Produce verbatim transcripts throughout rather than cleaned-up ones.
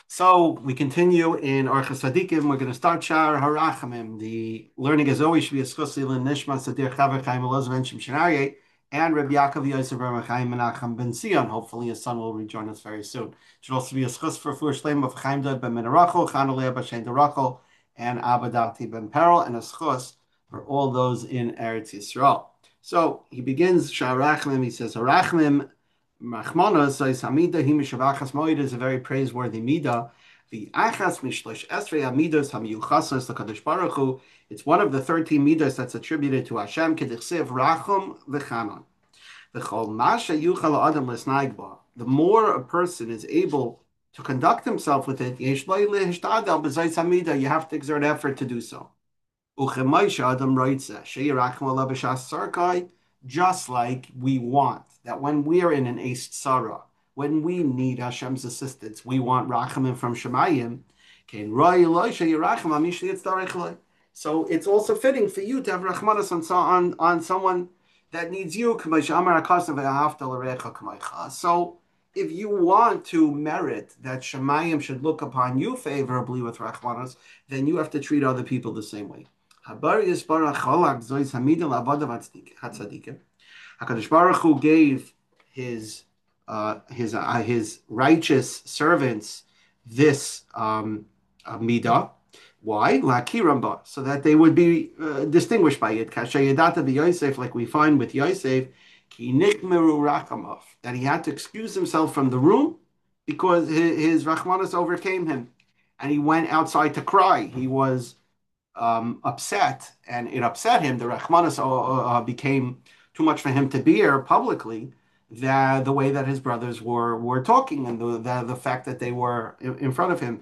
So we continue in Orchos Tzadikim. We're going to start Shar Harachamim. The learning, as always, should be especially in Nishma Sadir Chaver Chaim Elazar and Shimshanaye and Rabbi Yaakov Yosef Bar Chaim Menachem Ben Sion. Hopefully, his son will rejoin us very soon. It should also be a schus for Fur Shleim of Chaim Dod Ben Menarachel, Chanaleh Bashen Derachel, and Abadati Ben Peril, and a schus for all those in Eretz Yisrael. So he begins Shar Harachamim. He says Harachamim. Rachmanos says Hamida Himishavachas Moed is a very praiseworthy midah. The Achas Mishlosh Esrei Amidos Hamiyuchasos Lakadosh Baruch Hu. It's one of the thirteen midas that's attributed to Hashem. Kedichsev Rachum v'Chanon. V'chol Masha Yuchal Adam Lesnaigba. The more a person is able to conduct himself with it, Yesh Lo Lehishtadel B'Zayis Hamida. You have to exert effort to do so. Uchemaisha Adam Roitze Sheirachim Alav B'Shas Sarkai. Just like we want that when we are in an Eist Sarah, when we need Hashem's assistance, we want Rachamim from Shemayim. So it's also fitting for you to have Rachmanas on, on, on someone that needs you. So if you want to merit that Shemayim should look upon you favorably with Rachmanas, then you have to treat other people the same way. Hakadosh Baruch Hu gave his uh, his uh, his righteous servants this um, uh, midah. Why? Lakiramba, so that they would be uh, distinguished by it. Kashayadata Yosef, like we find with Yosef, ki nikmeru rachamav, that he had to excuse himself from the room because his, his rachmanas overcame him, and he went outside to cry. He was um, upset, and it upset him. The Rachmanas uh, became too much for him to bear publicly. That the way that his brothers were were talking, and the the, the fact that they were in, in front of him.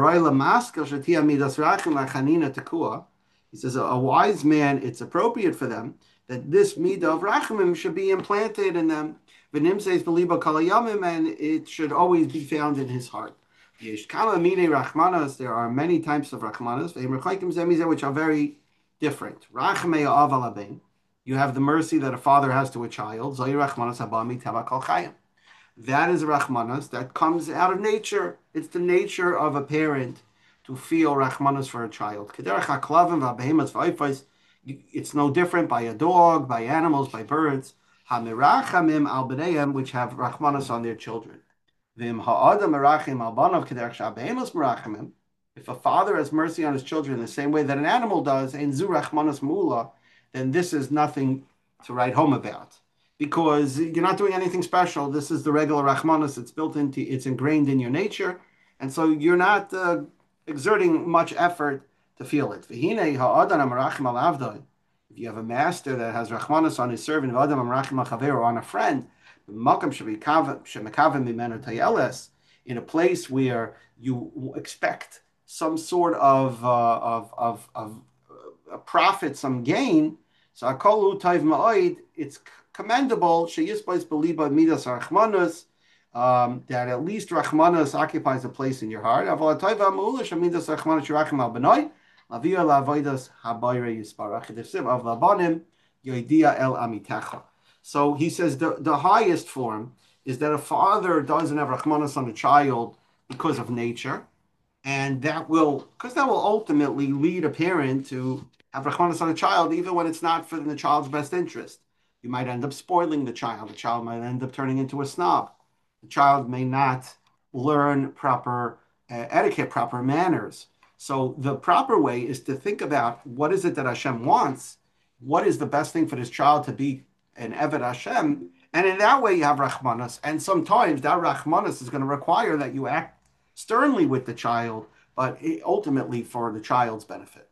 He says, a, a wise man, it's appropriate for them that this midah of rachamim should be implanted in them. And it should always be found in his heart. There are many types of rachmanas, which are very different. You have the mercy that a father has to a child. That is rachmanas that comes out of nature. It's the nature of a parent to feel rachmanas for a child. It's no different by a dog, by animals, by birds, which have rachmanas on their children. If a father has mercy on his children the same way that an animal does, then this is nothing to write home about, because you're not doing anything special. This is the regular rachmanas. It's built into, it's ingrained in your nature, and so you're not uh, exerting much effort to feel it. If you have a master that has rachmanas on his servant, or on a friend, in a place where you expect some sort of uh, of of, of uh, profit, some gain, so akolu taiv ma'oid, it's commendable sheyisbais beliba midas rachmanas, um, that at least rachmanas occupies a place in your heart. Aval taiv ha'mulish midas rachmanas shirachim al benoy lavia lavoidas habayre yisparach defsiv av labanim yoidia el amitecha. So he says the, the highest form is that a father doesn't have rachmanas on a child because of nature, and that will, because that will ultimately lead a parent to have rachmanas on a child, even when it's not for the child's best interest. You might end up spoiling the child. The child might end up turning into a snob. The child may not learn proper uh, etiquette, proper manners. So the proper way is to think about what is it that Hashem wants, what is the best thing for this child to be an Eved Hashem, and in that way you have rachmanas. And sometimes that rachmanas is going to require that you act sternly with the child, but ultimately for the child's benefit.